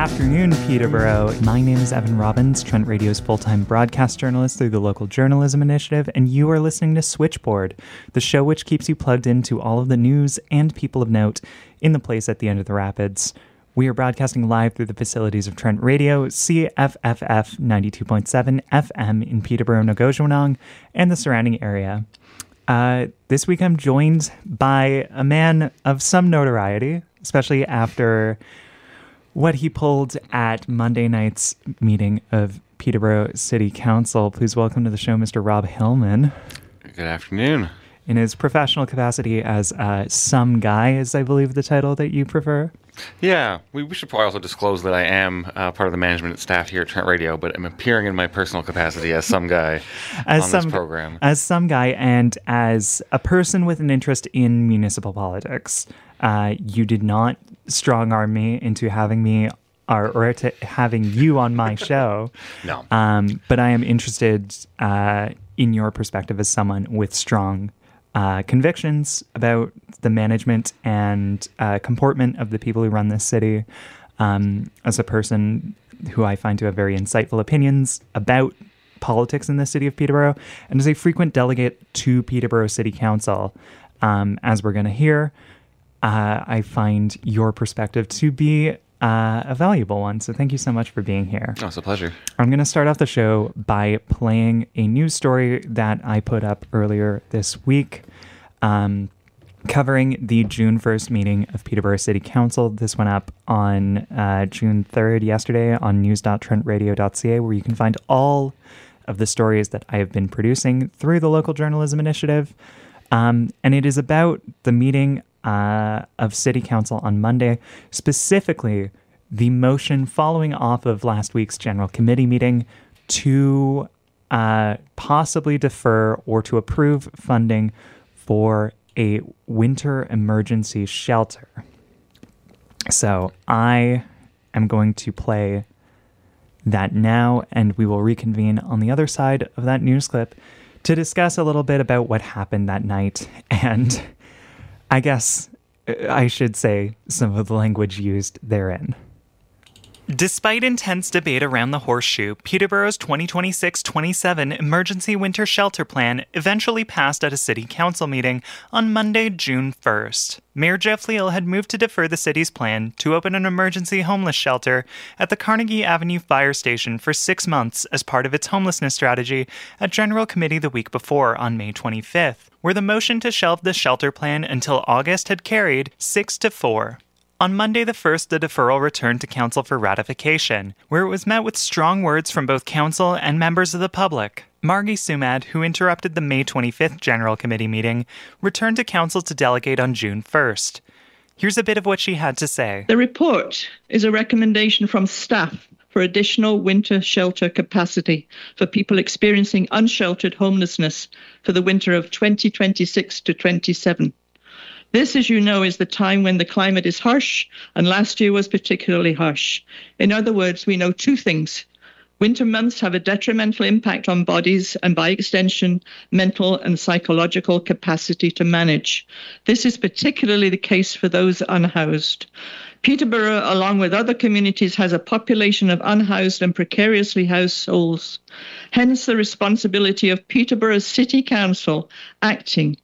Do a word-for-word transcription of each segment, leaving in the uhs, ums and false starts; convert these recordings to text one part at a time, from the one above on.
afternoon, Peterborough. My name is Evan Robbins, Trent Radio's full-time broadcast journalist through the Local Journalism Initiative, and you are listening to Switchboard, the show which keeps you plugged into all of the news and people of note in the place at the end of the rapids. We are broadcasting live through the facilities of Trent Radio, C F F F ninety-two point seven F M in Peterborough, Nogojunong, and the surrounding area. Uh, this week I'm joined by a man of some notoriety, especially after what he pulled at Monday night's meeting of Peterborough City Council. Please welcome to the show, Mister Rob Hillman. Good afternoon. In his professional capacity as uh, some guy, is I believe the title that you prefer. Yeah, we, we should probably also disclose that I am uh, part of the management staff here at Trent Radio, but I'm appearing in my personal capacity as some guy as on some, this program. As some guy and as a person with an interest in municipal politics. Uh, you did not strong-arm me into having me or, or to having you on my show. No. Um, but I am interested uh, in your perspective as someone with strong Uh, convictions about the management and uh, comportment of the people who run this city. Um, as a person who I find to have very insightful opinions about politics in the city of Peterborough, and as a frequent delegate to Peterborough City Council, um, as we're going to hear, uh, I find your perspective to be Uh, a valuable one. So thank you so much for being here. Oh, it's a pleasure. I'm going to start off the show by playing a news story that I put up earlier this week, um, covering the June first meeting of Peterborough City Council. This went up on uh, June third, yesterday, on news dot trent radio dot c a, where you can find all of the stories that I have been producing through the Local Journalism Initiative. Um, and it is about the meeting Uh, of City Council on Monday, specifically the motion following off of last week's General Committee meeting to uh, possibly defer or to approve funding for a winter emergency shelter. So I am going to play that now, and we will reconvene on the other side of that news clip to discuss a little bit about what happened that night and I guess I should say some of the language used therein. Despite intense debate around the Horseshoe, Peterborough's twenty twenty-six twenty-seven Emergency Winter Shelter Plan eventually passed at a City Council meeting on Monday, June first. Mayor Jeff Leal had moved to defer the city's plan to open an emergency homeless shelter at the Carnegie Avenue Fire Station for six months as part of its homelessness strategy at General Committee the week before on May twenty-fifth, where the motion to shelve the shelter plan until August had carried six to four. On Monday the first, the deferral returned to Council for ratification, where it was met with strong words from both Council and members of the public. Margie Sumad, who interrupted the May twenty-fifth General Committee meeting, returned to Council to delegate on June first. Here's a bit of what she had to say. The report is a recommendation from staff for additional winter shelter capacity for people experiencing unsheltered homelessness for the winter of twenty twenty-six to twenty-seven. This, as you know, is the time when the climate is harsh, and last year was particularly harsh. In other words, we know two things. Winter months have a detrimental impact on bodies and, by extension, mental and psychological capacity to manage. This is particularly the case for those unhoused. Peterborough, along with other communities, has a population of unhoused and precariously housed souls. Hence the responsibility of Peterborough City Council acting.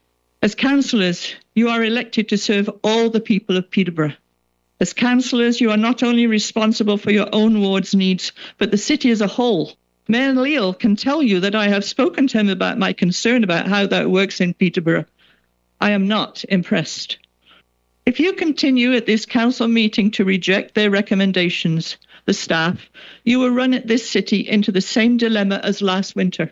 As councillors, you are elected to serve all the people of Peterborough. As councillors, you are not only responsible for your own ward's needs, but the city as a whole. Mayor Leal can tell you that I have spoken to him about my concern about how that works in Peterborough. I am not impressed. If you continue at this council meeting to reject their recommendations, the staff, you will run this city into the same dilemma as last winter.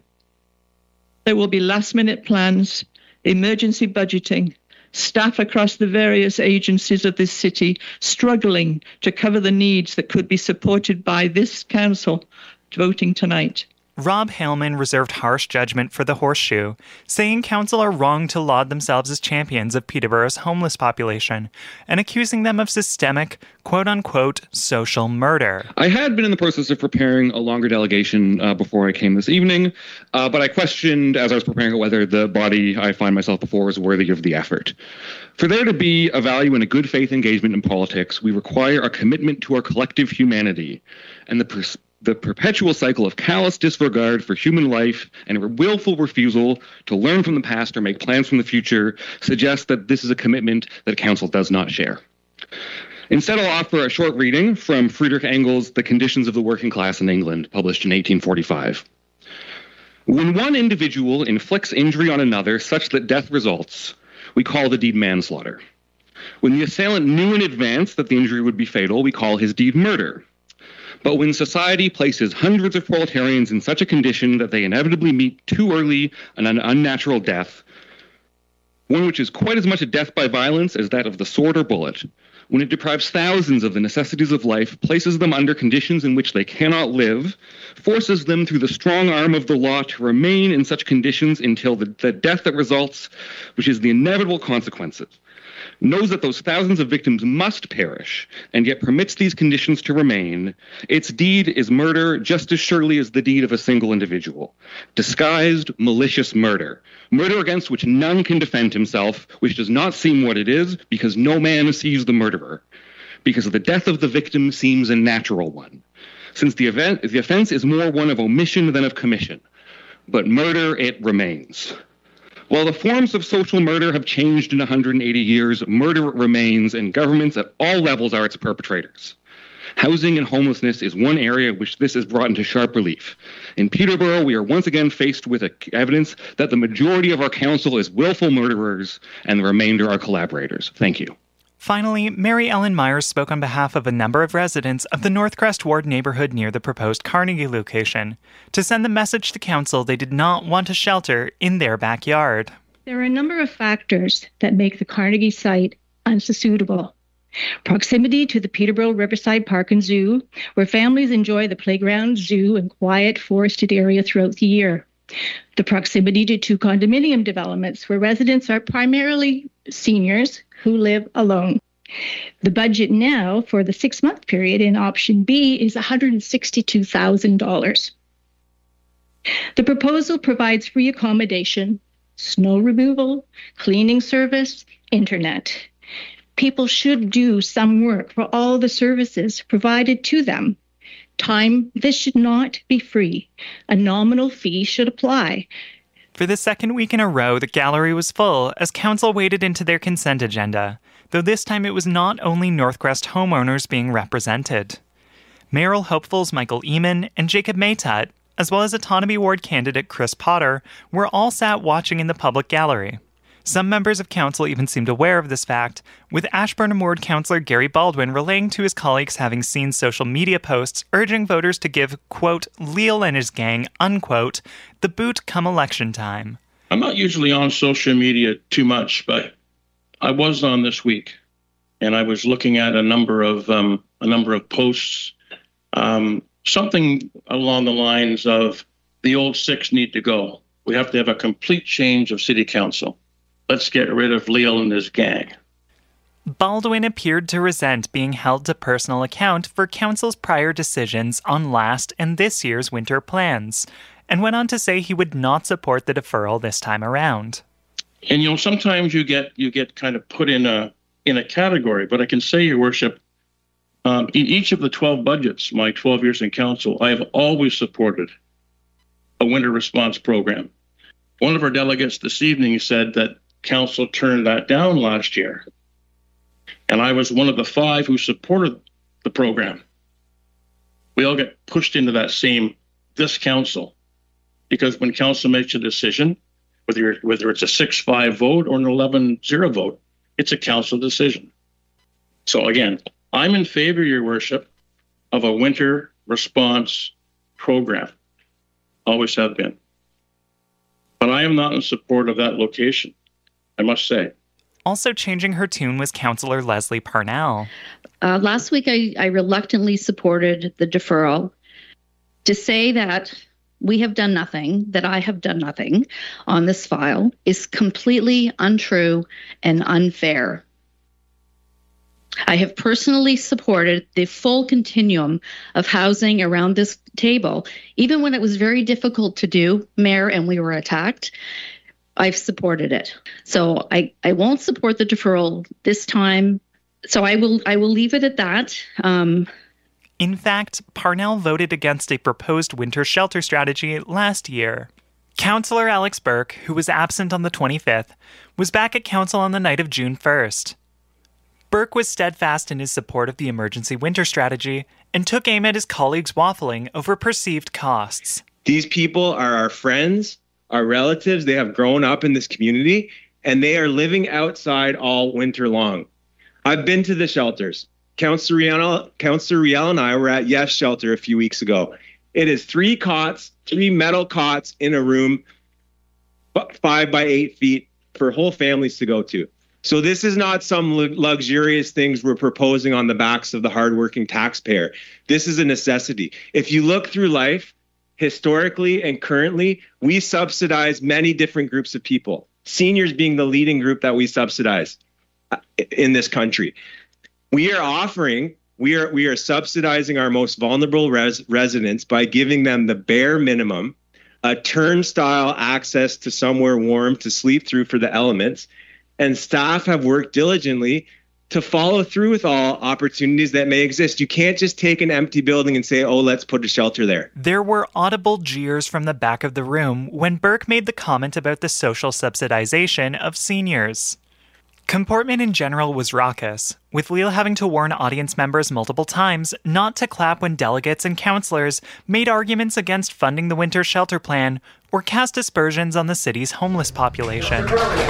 There will be last-minute plans, emergency budgeting, staff across the various agencies of this city struggling to cover the needs that could be supported by this council voting tonight. Rob Haleman reserved harsh judgment for the Horseshoe, saying council are wrong to laud themselves as champions of Peterborough's homeless population, and accusing them of systemic, quote-unquote, social murder. I had been in the process of preparing a longer delegation uh, before I came this evening, uh, but I questioned as I was preparing it whether the body I find myself before is worthy of the effort. For there to be a value in a good faith engagement in politics, we require a commitment to our collective humanity, and the pers- The perpetual cycle of callous disregard for human life and a willful refusal to learn from the past or make plans from the future suggests that this is a commitment that council does not share. Instead, I'll offer a short reading from Friedrich Engels' The Conditions of the Working Class in England, published in eighteen forty-five. When one individual inflicts injury on another such that death results, we call the deed manslaughter. When the assailant knew in advance that the injury would be fatal, we call his deed murder. But when society places hundreds of proletarians in such a condition that they inevitably meet too early an unnatural death, one which is quite as much a death by violence as that of the sword or bullet, when it deprives thousands of the necessities of life, places them under conditions in which they cannot live, forces them through the strong arm of the law to remain in such conditions until the, the death that results, which is the inevitable consequences, knows that those thousands of victims must perish, and yet permits these conditions to remain, its deed is murder just as surely as the deed of a single individual. Disguised, malicious murder. Murder against which none can defend himself, which does not seem what it is, because no man sees the murderer. Because the death of the victim seems a natural one. Since the, event, the offense is more one of omission than of commission. But murder it remains. While the forms of social murder have changed in one hundred eighty years, murder remains, and governments at all levels are its perpetrators. Housing and homelessness is one area which this is brought into sharp relief. In Peterborough, we are once again faced with evidence that the majority of our council is willful murderers, and the remainder are collaborators. Thank you. Finally, Mary Ellen Myers spoke on behalf of a number of residents of the Northcrest Ward neighborhood near the proposed Carnegie location to send the message to council they did not want a shelter in their backyard. There are a number of factors that make the Carnegie site unsuitable. Proximity to the Peterborough Riverside Park and Zoo, where families enjoy the playground, zoo, and quiet forested area throughout the year. The proximity to two condominium developments, where residents are primarily seniors who live alone. The budget now for the six-month period in option B is one hundred sixty-two thousand dollars. The proposal provides free accommodation, snow removal, cleaning service, internet. People should do some work for all the services provided to them. Time, this should not be free. A nominal fee should apply. For the second week in a row, the gallery was full as council waded into their consent agenda, though this time it was not only Northcrest homeowners being represented. Mayoral hopefuls Michael Eamon and Jacob Maytut, as well as Autonomy Ward candidate Chris Potter, were all sat watching in the public gallery. Some members of council even seemed aware of this fact, with Ashburnham Ward councillor Gary Baldwin relaying to his colleagues having seen social media posts urging voters to give, quote, Leal and his gang, unquote, the boot come election time. I'm not usually on social media too much, but I was on this week, and I was looking at a number of um, a number of posts, um, something along the lines of the old six need to go. We have to have a complete change of city council. Let's get rid of Leal and his gang. Baldwin appeared to resent being held to personal account for council's prior decisions on last and this year's winter plans, and went on to say he would not support the deferral this time around. And you know, sometimes you get you get kind of put in a in a category, but I can say, Your Worship, um, in each of the twelve budgets, my twelve years in council, I have always supported a winter response program. One of our delegates this evening said that council turned that down last year. And I was one of the five who supported the program. We all get pushed into that same, this council, because when council makes a decision, whether, whether it's a six five vote or an eleven zero vote, it's a council decision. So again, I'm in favor, Your Worship, of a winter response program. Always have been. But I am not in support of that location, I must say. Also changing her tune was Councillor Leslie Parnell. Uh, last week, I, I reluctantly supported the deferral. To say that we have done nothing, that I have done nothing on this file is completely untrue and unfair. I have personally supported the full continuum of housing around this table, even when it was very difficult to do, Mayor, and we were attacked. I've supported it. So I, I won't support the deferral this time. So I will I will leave it at that. Um, In fact, Parnell voted against a proposed winter shelter strategy last year. Councillor Alex Burke, who was absent on the twenty-fifth, was back at council on the night of June first. Burke was steadfast in his support of the emergency winter strategy and took aim at his colleagues waffling over perceived costs. These people are our friends, our relatives. They have grown up in this community, and they are living outside all winter long. I've been to the shelters. Councillor Riel, Councillor Riel and I were at Yes Shelter a few weeks ago. It is three cots, three metal cots in a room, five by eight feet for whole families to go to. So this is not some luxurious things we're proposing on the backs of the hardworking taxpayer. This is a necessity. If you look through life, historically and currently, we subsidize many different groups of people, seniors being the leading group that we subsidize in this country. We are offering, we are we are subsidizing our most vulnerable res, residents by giving them the bare minimum, a turnstile access to somewhere warm to sleep through for the elements. And staff have worked diligently to follow through with all opportunities that may exist. You can't just take an empty building and say, oh, let's put a shelter there. There were audible jeers from the back of the room when Burke made the comment about the social subsidization of seniors. Comportment in general was raucous, with Leal having to warn audience members multiple times not to clap when delegates and councillors made arguments against funding the winter shelter plan or cast aspersions on the city's homeless population.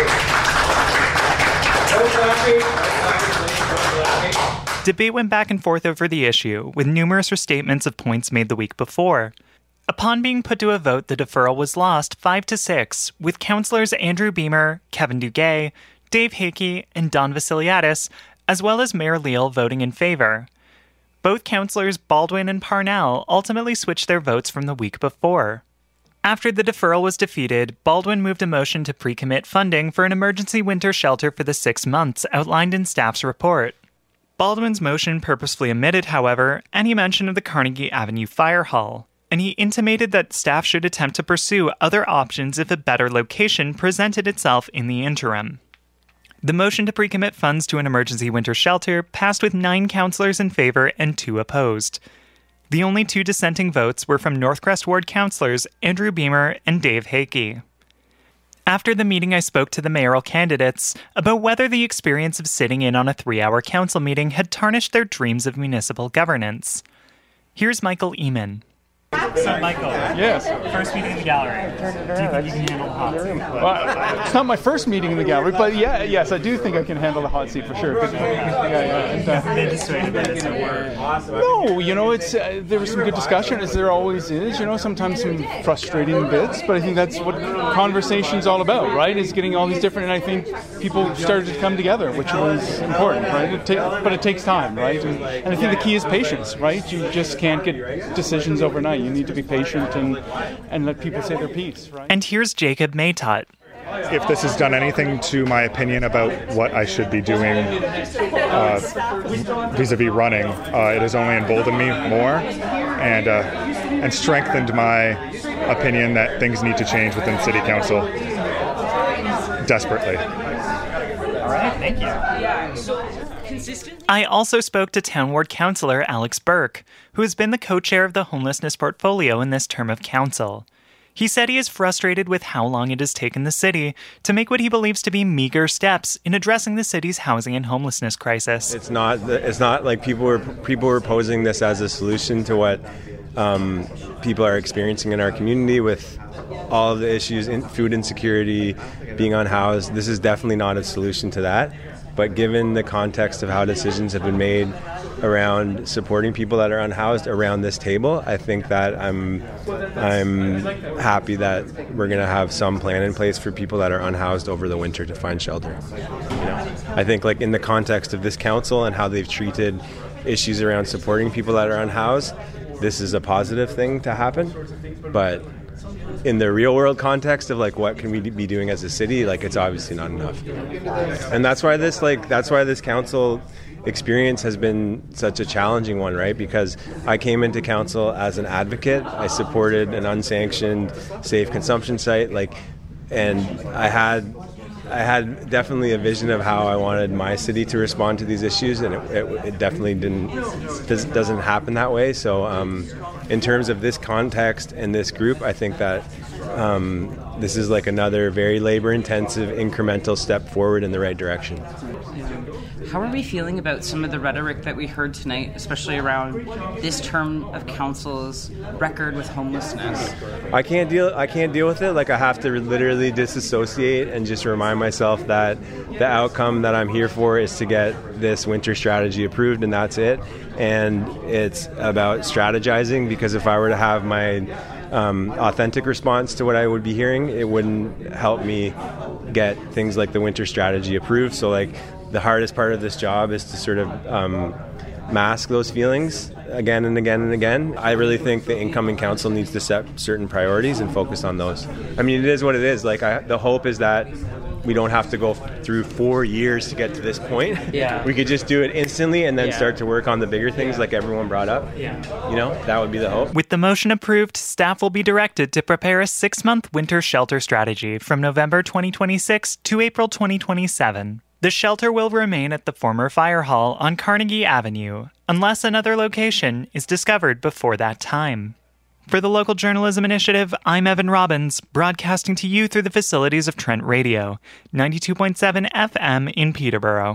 Debate went back and forth over the issue, with numerous restatements of points made the week before. Upon being put to a vote, the deferral was lost five to six, with councillors Andrew Beamer, Kevin Duguay, Dave Hickey, and Don Vasiliadis, as well as Mayor Leal, voting in favor. Both councillors Baldwin and Parnell ultimately switched their votes from the week before. After the deferral was defeated, Baldwin moved a motion to pre-commit funding for an emergency winter shelter for the six months outlined in staff's report. Baldwin's motion purposefully omitted, however, any mention of the Carnegie Avenue Fire Hall, and he intimated that staff should attempt to pursue other options if a better location presented itself in the interim. The motion to pre-commit funds to an emergency winter shelter passed with nine councillors in favor and two opposed. The only two dissenting votes were from Northcrest Ward councillors Andrew Beamer and Dave Hickey. After the meeting, I spoke to the mayoral candidates about whether the experience of sitting in on a three-hour council meeting had tarnished their dreams of municipal governance. Here's Michael Eamon. So, Michael, yes. First meeting in the gallery. Do you think you can handle the hot seat? Well, it's not my first meeting in the gallery, but yeah, yes, I do think I can handle the hot seat for sure. Good, yeah, yeah. And, uh, dissuaded by this award. No, you know, it's uh, there was some good discussion, as there always is. You know, sometimes some frustrating bits, but I think that's what conversation's all about, right? Is getting all these different, and I think people started to come together, which was important, right? It ta- but it takes time, right? And, and I think the key is patience, right? You just can't get decisions overnight. You need to be patient and, and let people say their piece, right? And here's Jacob Maytott. If this has done anything to my opinion about what I should be doing uh, vis-a-vis running, uh, it has only emboldened me more and uh, and strengthened my opinion that things need to change within City Council desperately. All right, thank you. I also spoke to Town Ward Councillor Alex Burke, who has been the co-chair of the homelessness portfolio in this term of council. He said he is frustrated with how long it has taken the city to make what he believes to be meager steps in addressing the city's housing and homelessness crisis. It's not it's not like people were people were posing this as a solution to what um, people are experiencing in our community with all of the issues, in food insecurity, being unhoused. This is definitely not a solution to that. But given the context of how decisions have been made around supporting people that are unhoused around this table, I think that I'm I'm happy that we're going to have some plan in place for people that are unhoused over the winter to find shelter. You know, I think like in the context of this council and how they've treated issues around supporting people that are unhoused, this is a positive thing to happen. But in the real world context of like what can we be doing as a city, like it's obviously not enough. And that's why this like that's why this council experience has been such a challenging one, right? Because I came into council as an advocate. I supported an unsanctioned safe consumption site, like, and I had I had definitely a vision of how I wanted my city to respond to these issues, and it, it, it definitely didn't does, doesn't happen that way. So um, in terms of this context and this group, I think that um, this is like another very labor-intensive incremental step forward in the right direction. How are we feeling about some of the rhetoric that we heard tonight, especially around this term of council's record with homelessness? I can't deal. I can't deal with it. Like I have to literally disassociate and just remind myself that the outcome that I'm here for is to get this winter strategy approved, and that's it. And it's about strategizing, because if I were to have my um, authentic response to what I would be hearing, it wouldn't help me get things like the winter strategy approved. So like. The hardest part of this job is to sort of um, mask those feelings again and again and again. I really think the incoming council needs to set certain priorities and focus on those. I mean, it is what it is. Like, I, the hope is that we don't have to go through four years to get to this point. Yeah. We could just do it instantly and then yeah. start to work on the bigger things, yeah. like everyone brought up. Yeah. You know, that would be the hope. With the motion approved, staff will be directed to prepare a six-month winter shelter strategy from November twenty twenty-six to April twenty twenty-seven. The shelter will remain at the former fire hall on Carnegie Avenue, unless another location is discovered before that time. For the Local Journalism Initiative, I'm Evan Robbins, broadcasting to you through the facilities of Trent Radio, ninety-two point seven F M in Peterborough.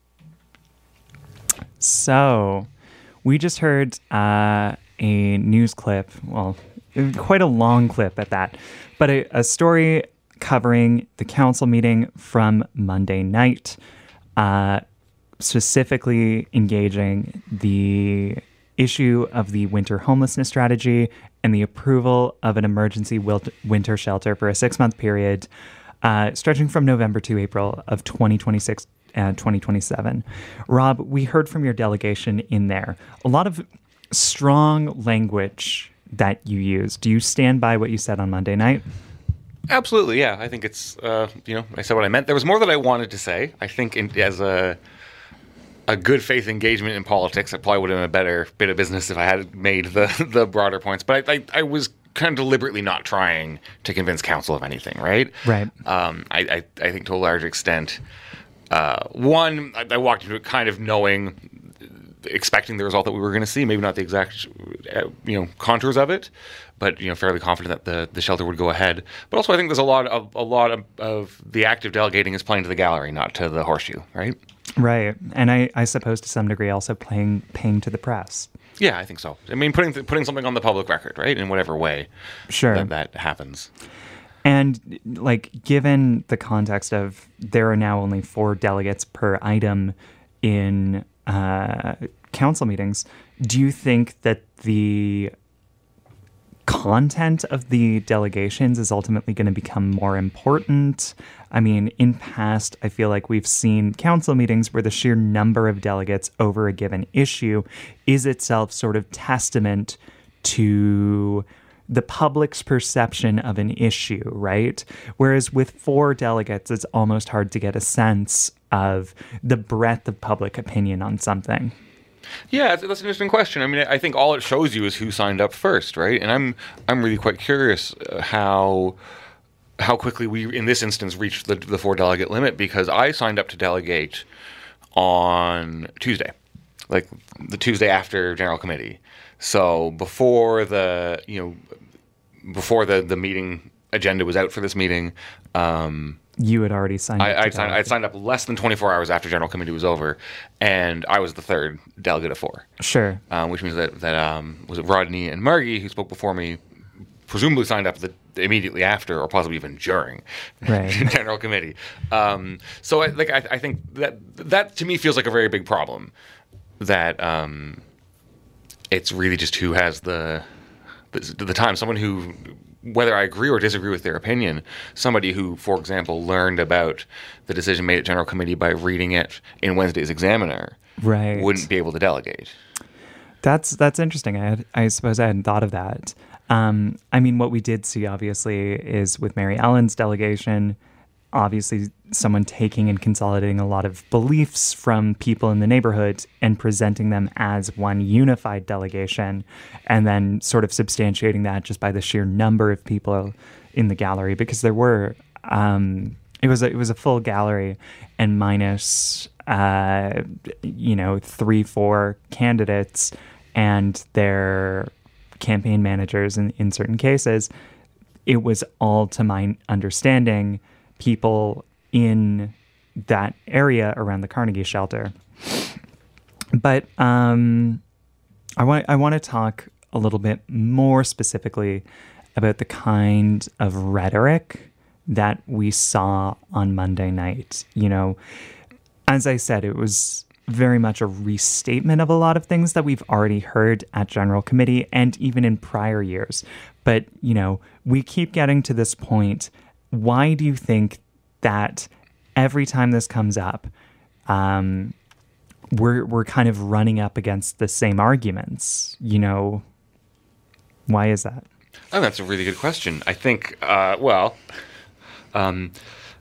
So, we just heard uh, a news clip, well, quite a long clip at that, but a, a story covering the council meeting from Monday night, uh, specifically engaging the issue of the winter homelessness strategy and the approval of an emergency winter shelter for a six-month period, uh, stretching from November to April of twenty twenty-six and twenty twenty-seven. Rob, we heard from your delegation in there a lot of strong language that you used. Do you stand by what you said on Monday night? Absolutely, yeah. I think it's, uh, you know, I said what I meant. There was more that I wanted to say. I think in, as a a good faith engagement in politics, I probably would have been a better bit of business if I had made the, the broader points. But I, I, I was kind of deliberately not trying to convince council of anything, right? Right. Um, I, I, I think to a large extent, uh, one, I, I walked into it kind of knowing, expecting the result that we were going to see, maybe not the exact, uh, you know, contours of it, but, you know, fairly confident that the, the shelter would go ahead. But also I think there's a lot of a lot of, of the active delegating is playing to the gallery, not to the horseshoe, right? Right. And I, I suppose to some degree also playing paying to the press. Yeah, I think so. I mean, putting putting something on the public record, right, in whatever way sure. that, that happens. And, like, given the context of there are now only four delegates per item in uh, council meetings, do you think that the content of the delegations is ultimately going to become more important? I mean, in past, I feel like we've seen council meetings where the sheer number of delegates over a given issue is itself sort of testament to the public's perception of an issue, right? Whereas with four delegates, it's almost hard to get a sense of the breadth of public opinion on something. Yeah, that's, that's an interesting question. I mean, I think all it shows you is who signed up first, right? And I'm I'm really quite curious how how quickly we, in this instance, reached the, the four delegate limit, because I signed up to delegate on Tuesday, like the Tuesday after General Committee. So before the you know before the, the meeting agenda was out for this meeting. Um, You had already signed I, up. I'd, signed, I'd signed up less than twenty-four hours after General Committee was over, and I was the third delegate of four. Sure. Um, which means that, that um, was it Rodney and Margie, who spoke before me, presumably signed up the, immediately after, or possibly even during right. General Committee. Um, so I, like, I, I think that that to me feels like a very big problem, that um, it's really just who has the, the, the time. Someone who, whether I agree or disagree with their opinion, somebody who, for example, learned about the decision made at General Committee by reading it in Wednesday's Examiner, right. wouldn't be able to delegate. That's that's interesting. I had, I suppose I hadn't thought of that. Um, I mean, what we did see, obviously, is with Mary Ellen's delegation, obviously someone taking and consolidating a lot of beliefs from people in the neighborhood and presenting them as one unified delegation, and then sort of substantiating that just by the sheer number of people in the gallery, because there were, um, it was a, it was a full gallery, and minus, uh, you know, three, four candidates and their campaign managers in, in certain cases. It was all, to my understanding, people in that area around the Carnegie Shelter. But um, I want I want to talk a little bit more specifically about the kind of rhetoric that we saw on Monday night. You know, as I said, it was very much a restatement of a lot of things that we've already heard at General Committee and even in prior years. But, you know, we keep getting to this point. Why do you think that every time this comes up, um, we're we're kind of running up against the same arguments? You know, why is that? Oh, that's a really good question. I think, uh, well, um,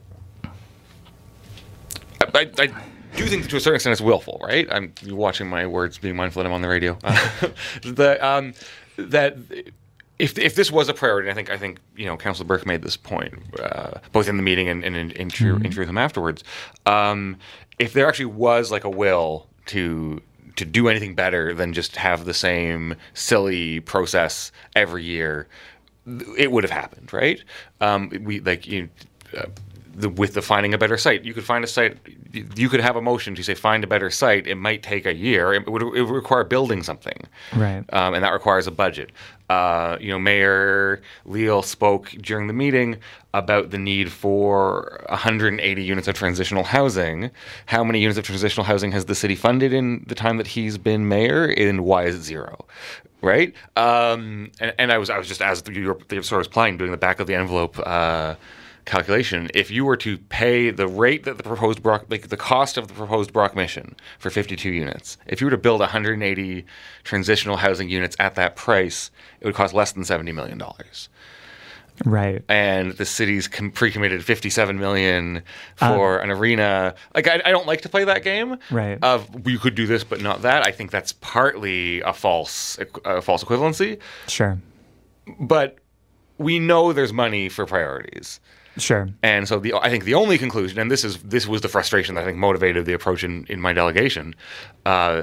I, I do think to a certain extent it's willful, right? I'm watching my words, being mindful that I'm on the radio. Uh, the um, that. If if this was a priority, I think I think you know Councillor Burke made this point uh, both in the meeting and, and in interview mm-hmm. interview with him afterwards. Um, if there actually was like a will to to do anything better than just have the same silly process every year, it would have happened, right? Um, we like you. Uh, The, with the finding a better site, you could find a site. You could have a motion to say find a better site. It might take a year. It would, it would require building something, right? Um, and that requires a budget. Uh, you know, Mayor Leal spoke during the meeting about the need for one hundred eighty units of transitional housing. How many units of transitional housing has the city funded in the time that he's been mayor, and why is it zero? Right? Um, and, and I was I was just as you were sort of was playing, doing the back of the envelope. Uh, calculation. If you were to pay the rate that the proposed Brock, like the cost of the proposed Brock mission for fifty-two units, if you were to build one hundred eighty transitional housing units at that price, it would cost less than seventy million dollars. Right. And the city's com- pre-committed fifty-seven million dollars for um, an arena. Like, I, I don't like to play that game. Right. Of you could do this, but not that. I think that's partly a false, a false equivalency. Sure. But we know there's money for priorities. Sure. And so the I think the only conclusion, and this is this was the frustration that I think motivated the approach in, in my delegation. Uh,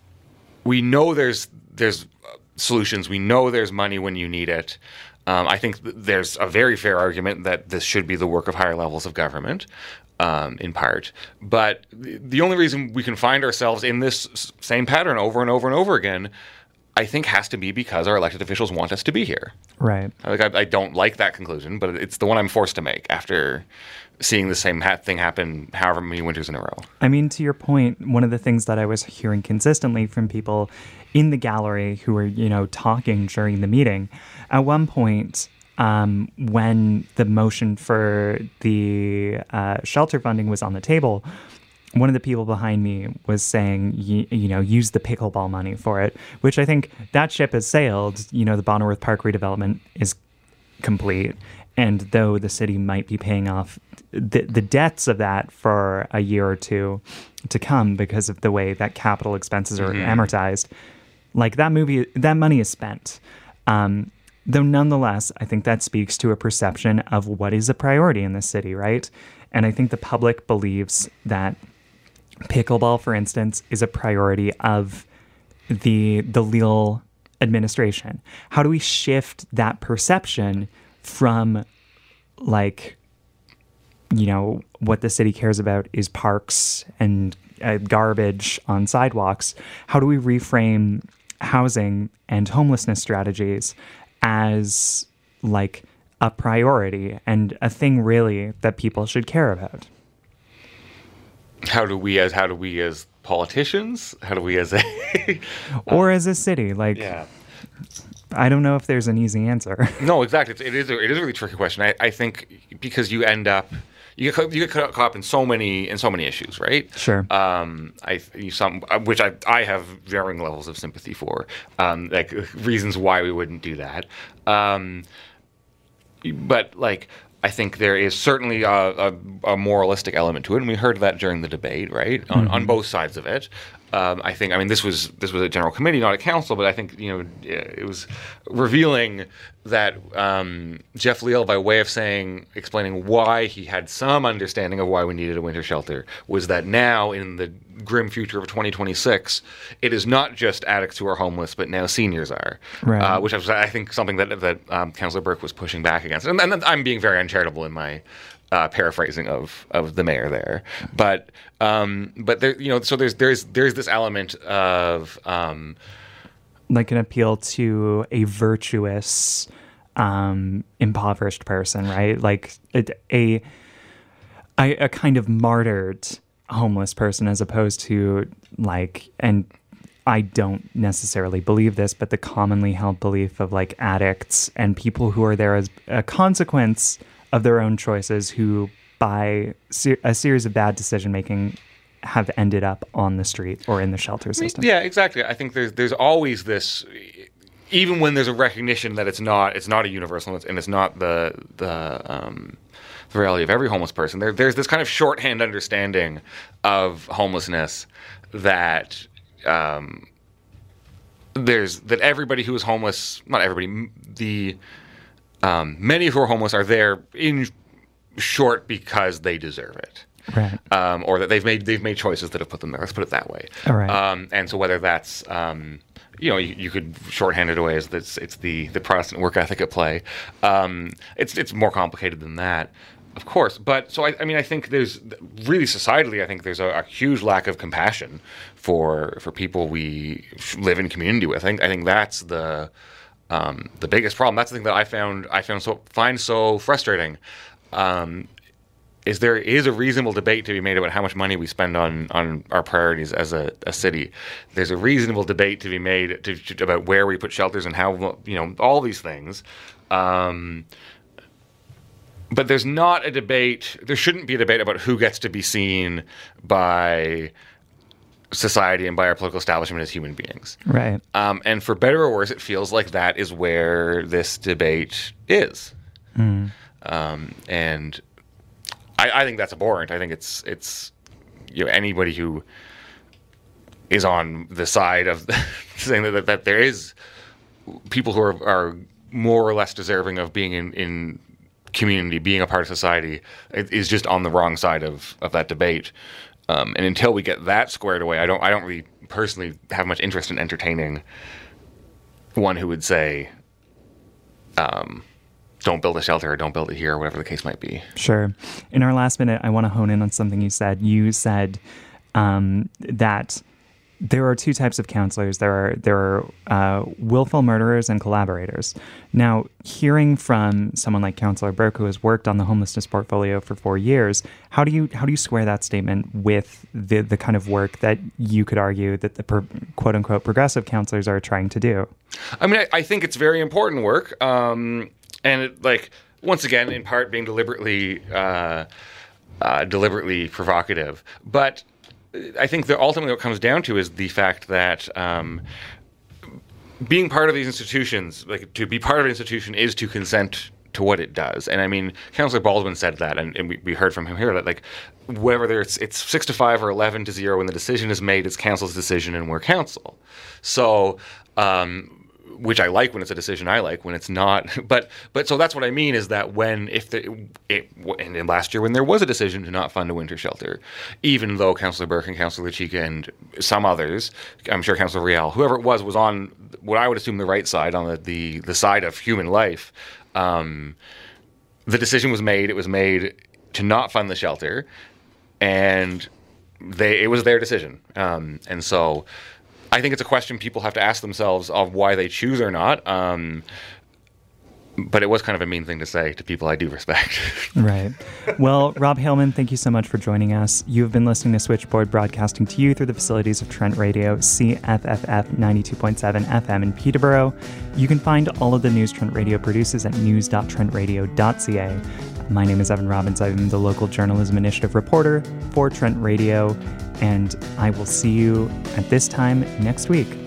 we know there's there's solutions. We know there's money when you need it. Um, I think th- there's a very fair argument that this should be the work of higher levels of government, um, in part. But the, the only reason we can find ourselves in this s- same pattern over and over and over again, I think, has to be because our elected officials want us to be here. Right. Like I, I don't like that conclusion, but it's the one I'm forced to make after seeing the same ha- thing happen however many winters in a row. I mean, to your point, one of the things that I was hearing consistently from people in the gallery who were, you know, talking during the meeting, at one point, um, when the motion for the uh, shelter funding was on the table, one of the people behind me was saying, you, you know, use the pickleball money for it, which I think that ship has sailed. You know, the Bonnerworth Park redevelopment is complete. And though the city might be paying off the, the debts of that for a year or two to come because of the way that capital expenses are mm-hmm. amortized, like that movie, that money is spent. Um, though nonetheless, I think that speaks to a perception of what is a priority in the city, right? And I think the public believes that pickleball, for instance, is a priority of the the Leal administration. How do we shift that perception from, like, you know, what the city cares about is parks and uh, garbage on sidewalks? How do we reframe housing and homelessness strategies as, like, a priority and a thing really that people should care about? How do we as how do we as politicians? How do we as a or as a city? Like, yeah. I don't know if there's an easy answer. No, exactly. It's, it is a, it is a really tricky question. I, I think because you end up you get you get caught up in so many in so many issues, right? Sure. Um, I some which I I have varying levels of sympathy for, um, like reasons why we wouldn't do that. Um, but like. I think there is certainly a, a, a moralistic element to it, and we heard that during the debate, right, on, Mm-hmm. on both sides of it. Um, I think, I mean, this was this was a general committee, not a council, but I think, you know, it was revealing that um, Jeff Leal, by way of saying, explaining why he had some understanding of why we needed a winter shelter, was that now in the grim future of twenty twenty-six, it is not just addicts who are homeless, but now seniors are, Right. uh, which was, I think, something that that um, Councillor Burke was pushing back against. And, and I'm being very uncharitable in my uh, paraphrasing of of the mayor there, but um, but there, you know, so there's there's there's this element of um, like an appeal to a virtuous, um, impoverished person, right? Like a, a a a kind of martyred homeless person, as opposed to like, and I don't necessarily believe this, but the commonly held belief of like addicts and people who are there as a consequence of their own choices, who by ser- a series of bad decision making have ended up on the street or in the shelter system. Yeah, exactly. I think there's there's always this, even when there's a recognition that it's not it's not a universal and it's not the the um, the reality of every homeless person. There there's this kind of shorthand understanding of homelessness that um, there's that everybody who is homeless, not everybody, the um, many who are homeless are there in short because they deserve it. Right. Um, or that they've made they've made choices that have put them there. Let's put it that way. All right. Um, and so whether that's um, you know you, you could shorthand it away as this, it's the the Protestant work ethic at play. Um, it's it's more complicated than that, of course. But so I, I mean I think there's really societally I think there's a, a huge lack of compassion for for people we live in community with. I think I think that's the um, the biggest problem. That's the thing that I found I found so find so frustrating. Um, is there is a reasonable debate to be made about how much money we spend on, on our priorities as a, a city. There's a reasonable debate to be made to, to, about where we put shelters and how, you know, all these things. Um, but there's not a debate, there shouldn't be a debate about who gets to be seen by society and by our political establishment as human beings. Right. Um, and for better or worse, it feels like that is where this debate is. Mm. Um, and I, I think that's abhorrent. I think it's it's you know anybody who is on the side of saying that, that that there is people who are, are more or less deserving of being in, in community, being a part of society, is just on the wrong side of, of that debate. Um, and until we get that squared away, I don't I don't really personally have much interest in entertaining one who would say, um, don't build a shelter or don't build it here or whatever the case might be. Sure. In our last minute, I want to hone in on something you said. You said um, that there are two types of counselors. There are there are uh, willful murderers and collaborators. Now, hearing from someone like Councillor Burke, who has worked on the homelessness portfolio for four years, how do you how do you square that statement with the the kind of work that you could argue that the per, quote unquote progressive counselors are trying to do? I mean, I, I think it's very important work. Um, And it, like once again, in part being deliberately uh, uh, deliberately provocative, but I think that ultimately what it comes down to is the fact that um, being part of these institutions, like to be part of an institution, is to consent to what it does. And I mean, Councillor Baldwin said that, and, and we, we heard from him here that like whether it's it's six to five or eleven to zero, when the decision is made, it's council's decision, and we're council. So. Um, which I like when it's a decision I like, when it's not. But but so that's what I mean is that when, if the, it, and in last year when there was a decision to not fund a winter shelter, even though Councillor Burke and Councillor Chika and some others, I'm sure Councillor Rial, whoever it was, was on what I would assume the right side, on the, the, the side of human life, um, the decision was made, it was made to not fund the shelter, and they it was their decision. Um, and so I think it's a question people have to ask themselves of why they choose or not. Um, but it was kind of a mean thing to say to people I do respect. Right. Well, Rob Haleman, thank you so much for joining us. You've been listening to Switchboard, broadcasting to you through the facilities of Trent Radio, C F F F ninety-two point seven F M in Peterborough. You can find all of the news Trent Radio produces at news dot trent radio dot c a. My name is Evan Robbins. I'm the local journalism initiative reporter for Trent Radio, and I will see you at this time next week.